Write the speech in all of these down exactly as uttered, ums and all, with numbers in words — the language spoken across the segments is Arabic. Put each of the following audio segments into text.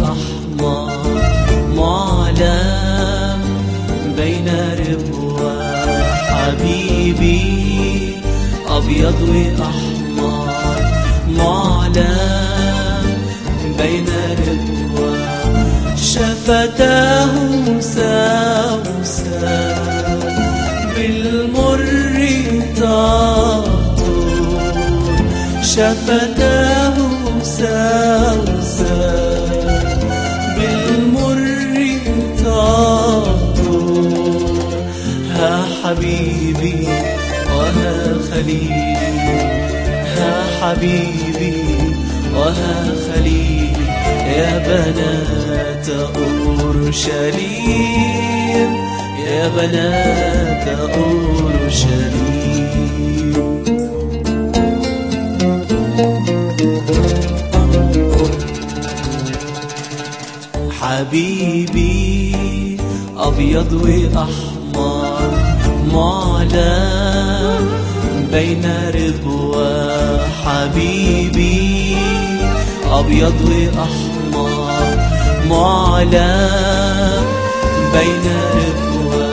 وأحمر معلم بين ربوة. حبيبي أبيض وأحمر معلم بين ربوة. شفتاه سوسة بالمر تطول. شفتاه سوسة بالمر تطول. ها حبيبي وها خليلي، ها حبيبي وها خليلي، يا بنات أورشليم، يا بنات أورشليم. حبيبي أبيض وأحمر معلم بين ربوة. حبيبي أبيض وأحمر معلم بين ربوة.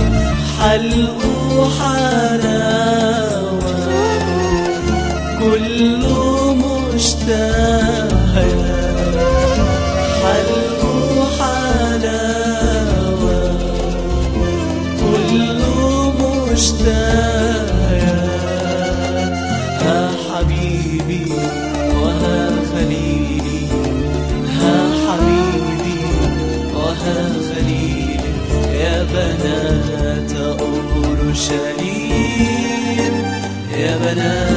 حلقه حلاوة كله مشتهى. حلقه حلاوة كله مشتهى. ها حبيبي وها خليلي، ها حبيبي وها خليلي، يا بنات أورشليم، يا بنات